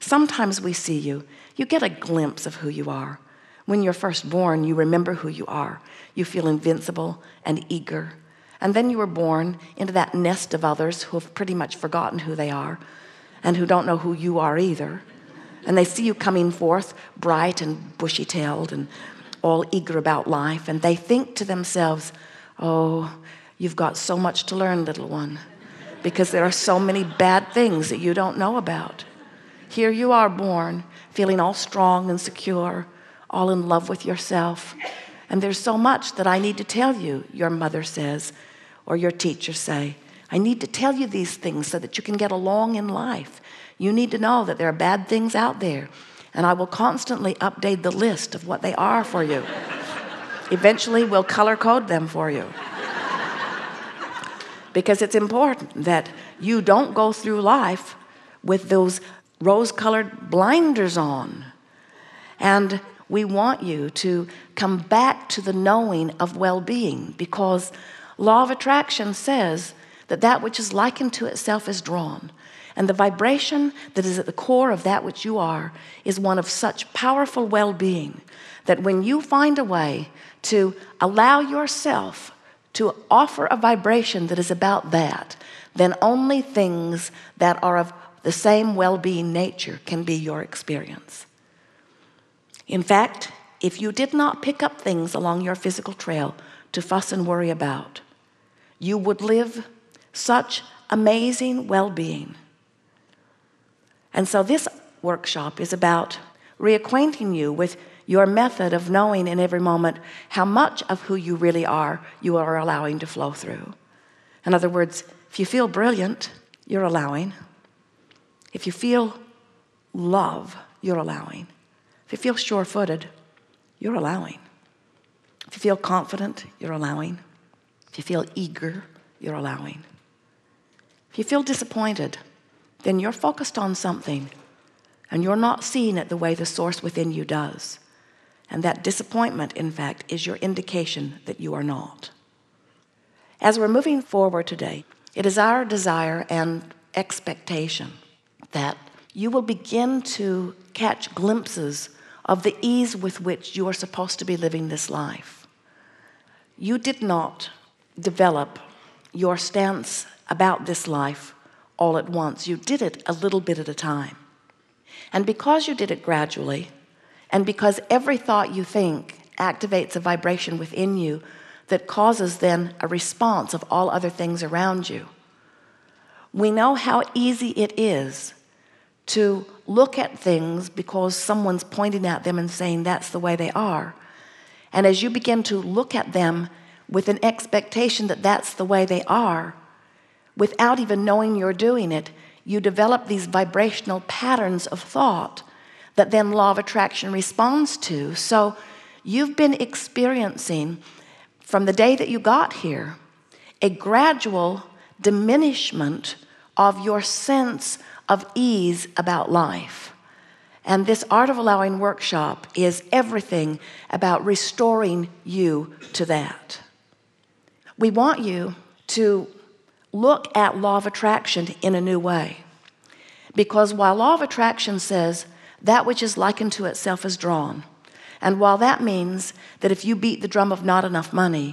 Sometimes we see you. You get a glimpse of who you are. When you're first born, you remember who you are. You feel invincible and eager. And then you were born into that nest of others who have pretty much forgotten who they are and who don't know who you are either. And they see you coming forth bright and bushy-tailed and all eager about life. And they think to themselves, oh, you've got so much to learn, little one, because there are so many bad things that you don't know about. Here you are born, feeling all strong and secure, all in love with yourself. And there's so much that I need to tell you, your mother says, or your teachers say. I need to tell you these things so that you can get along in life. You need to know that there are bad things out there, and I will constantly update the list of what they are for you. Eventually, we'll color code them for you. Because it's important that you don't go through life with those rose-colored blinders on. And we want you to come back to the knowing of well-being, because law of attraction says that that which is likened to itself is drawn. And the vibration that is at the core of that which you are is one of such powerful well-being that when you find a way to allow yourself to offer a vibration that is about that, then only things that are of the same well-being nature can be your experience. In fact, if you did not pick up things along your physical trail to fuss and worry about, you would live such amazing well-being. And so this workshop is about reacquainting you with your method of knowing in every moment how much of who you really are you are allowing to flow through. In other words, if you feel brilliant, you're allowing. If you feel love, you're allowing. If you feel sure-footed, you're allowing. If you feel confident, you're allowing. If you feel eager, you're allowing. If you feel disappointed, then you're focused on something and you're not seeing it the way the source within you does. And that disappointment, in fact, is your indication that you are not. As we're moving forward today, it is our desire and expectation that you will begin to catch glimpses of the ease with which you are supposed to be living this life. You did not develop your stance about this life all at once. You did it a little bit at a time. And because you did it gradually, and because every thought you think activates a vibration within you that causes then a response of all other things around you, we know how easy it is to look at things because someone's pointing at them and saying that's the way they are. And as you begin to look at them with an expectation that that's the way they are, without even knowing you're doing it, you develop these vibrational patterns of thought that then law of attraction responds to. So you've been experiencing, from the day that you got here, a gradual diminishment of your sense of ease about life. And this Art of Allowing workshop is everything about restoring you to that. We want you to look at law of attraction in a new way. Because while law of attraction says that which is likened to itself is drawn, and while that means that if you beat the drum of not enough money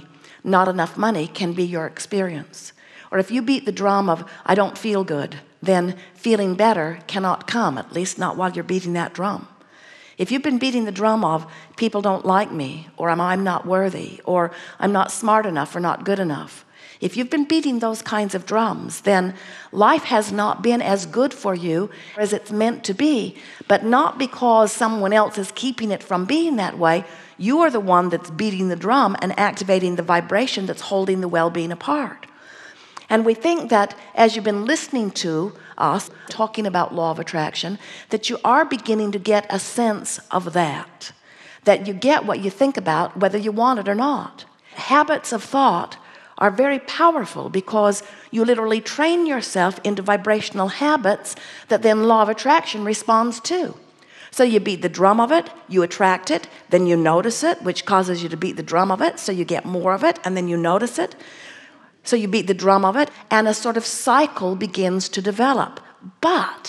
can be your experience. Or if you beat the drum of I don't feel good, then feeling better cannot come, at least not while you're beating that drum. If you've been beating the drum of people don't like me, or I'm not worthy, or I'm not smart enough or not good enough, if you've been beating those kinds of drums, then life has not been as good for you as it's meant to be, but not because someone else is keeping it from being that way. You are the one that's beating the drum and activating the vibration that's holding the well-being apart. And we think that as you've been listening to us talking about law of attraction, that you are beginning to get a sense of that you get what you think about whether you want it or not. Habits of thought are very powerful because you literally train yourself into vibrational habits that then law of attraction responds to. So you beat the drum of it, you attract it, then you notice it, which causes you to beat the drum of it, so you get more of it, and then you notice it. So you beat the drum of it, and a sort of cycle begins to develop. But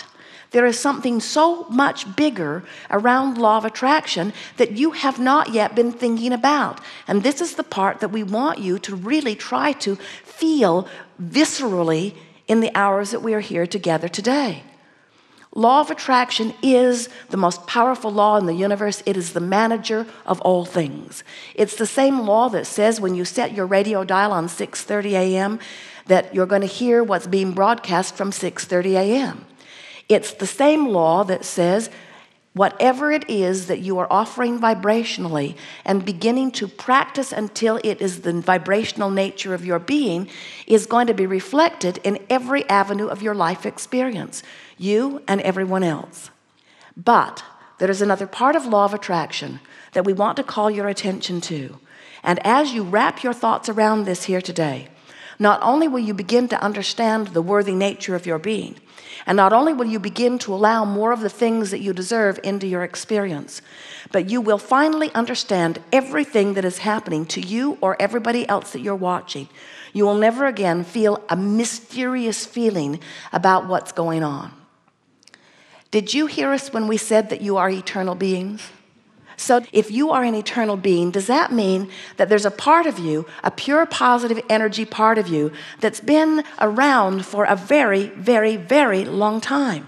There is something so much bigger around law of attraction that you have not yet been thinking about. And this is the part that we want you to really try to feel viscerally in the hours that we are here together today. Law of attraction is the most powerful law in the universe. It is the manager of all things. It's the same law that says when you set your radio dial on 6:30 a.m. that you're going to hear what's being broadcast from 6:30 a.m. It's the same law that says whatever it is that you are offering vibrationally and beginning to practice until it is the vibrational nature of your being is going to be reflected in every avenue of your life experience, you and everyone else. But there is another part of law of attraction that we want to call your attention to. And as you wrap your thoughts around this here today, not only will you begin to understand the worthy nature of your being, and not only will you begin to allow more of the things that you deserve into your experience, but you will finally understand everything that is happening to you or everybody else that you're watching. You will never again feel a mysterious feeling about what's going on. Did you hear us when we said that you are eternal beings? So if you are an eternal being, does that mean that there's a part of you, a pure positive energy part of you, that's been around for a very, very, very long time?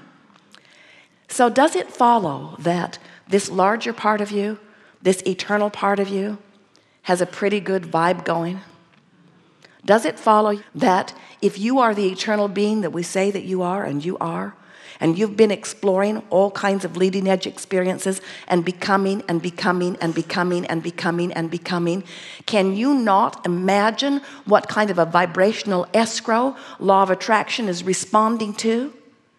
So does it follow that this larger part of you, this eternal part of you, has a pretty good vibe going? Does it follow that if you are the eternal being that we say that you are, and you've been exploring all kinds of leading edge experiences and becoming and becoming and becoming and becoming and becoming, can you not imagine what kind of a vibrational escrow law of attraction is responding to?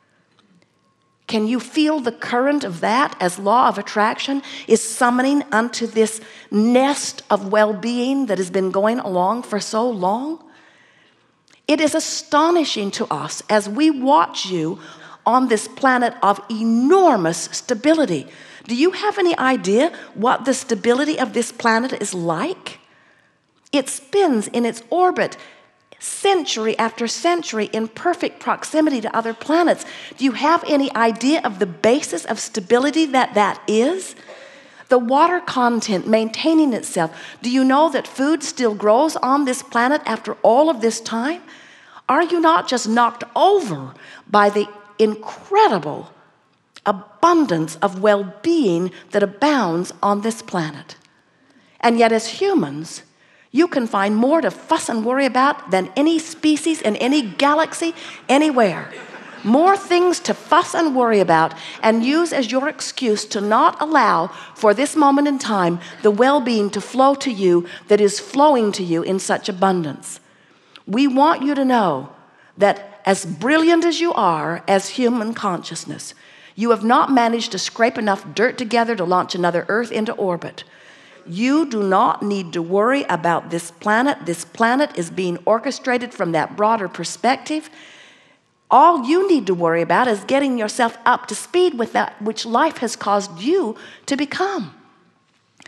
Can you feel the current of that as law of attraction is summoning unto this nest of well-being that has been going along for so long? It is astonishing to us as we watch you on this planet of enormous stability. Do you have any idea what the stability of this planet is like? It spins in its orbit century after century in perfect proximity to other planets. Do you have any idea of the basis of stability that is? The water content maintaining itself. Do you know that food still grows on this planet after all of this time? Are you not just knocked over by the incredible abundance of well-being that abounds on this planet? And yet as humans, you can find more to fuss and worry about than any species in any galaxy anywhere. More things to fuss and worry about and use as your excuse to not allow for this moment in time the well-being to flow to you that is flowing to you in such abundance. We want you to know that as brilliant as you are as human consciousness, you have not managed to scrape enough dirt together to launch another Earth into orbit. You do not need to worry about this planet. This planet is being orchestrated from that broader perspective. All you need to worry about is getting yourself up to speed with that which life has caused you to become.